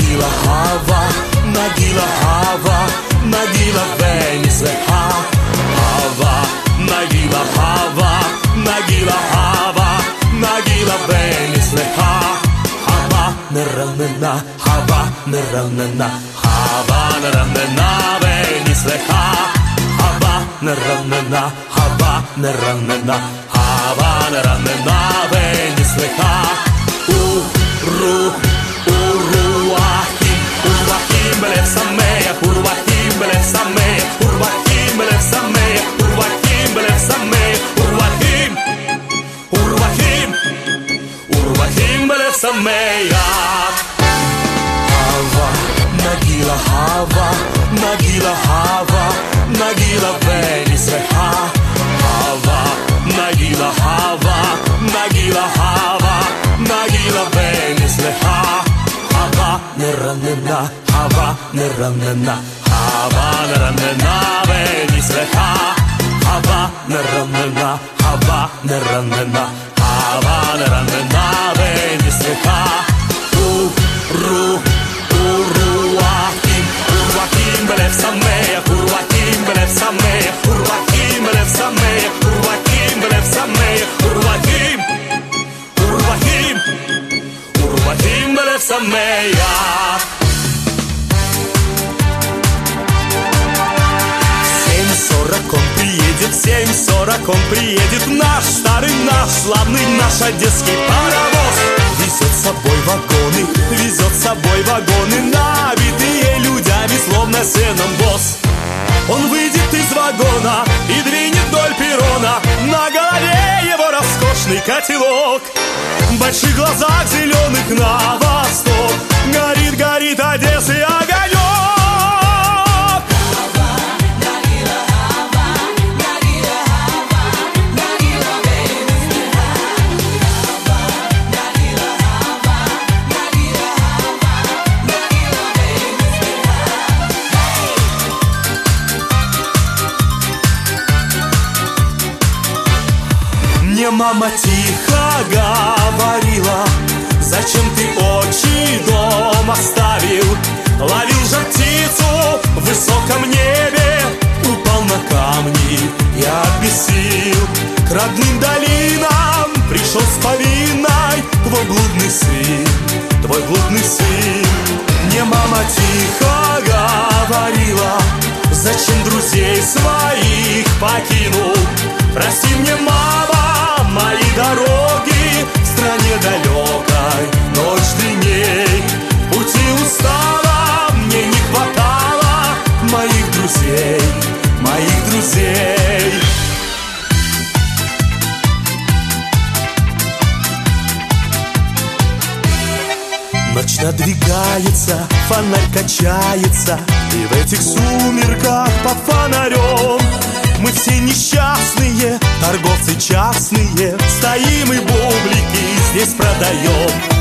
Nagila Hava, Nagila Hava, Nagila Venisleha. Hava, Nagila Hava, Nagila Hava, Nagila Venisleha. Hava neranena, Hava neranena, Hava neranena Venisleha. Hava neranena, Hava neranena, Hava neranena Venisleha. Uruahim, Uruahim Belev Sameach, Uruahim Belev Sameach, Uruahim Belev Sameach, Uruahim Belev Sameach, Uruahim, Uruahim, Uruahim Belev Sameach. Hava, Nagila Hava, Nagila Hava, Nagila Venisleha. Hava, Nagila Hava, Nagila Hava, Nagila Venisleha. Hava neranena, Hava neranena, Hava neranena Venisleha. Hava neranena, Hava neranena, Hava neranena Venisleha. Uruahim, Uruahim Belev Sameach, Uruahim Belev Sameach, Uruahim Belev Sameach, Uruahim Belev Sameach, Uruahim, Uruahim, Uruahim Belev Sameach. 7:40 он приедет, 7:40 он приедет, наш старый, наш славный, наш одесский паровоз. Везет с собой вагоны, везет с собой вагоны, набитые людьми, словно сеном воз. Он выйдет из вагона и двинет вдоль перрона, на голове его роскошный котелок. В больших глазах зеленых на восток горит, горит Одессы огонек. Мне мама тихо говорила: зачем ты отчий дом оставил? Ловил же птицу в высоком небе, упал на камни и обессилел. К родным долинам пришел с повинной твой блудный сын, твой блудный сын. Мне мама тихо говорила: зачем друзей своих покинул? Прости мне, мама, мои дороги в стране далекой, ночь длинней. Пути устала, мне не хватало моих друзей, моих друзей. Ночь надвигается, фонарь качается, и в этих сумерках под фонарем мы все несчастные, торговцы частные, стоим и бублики здесь продаем.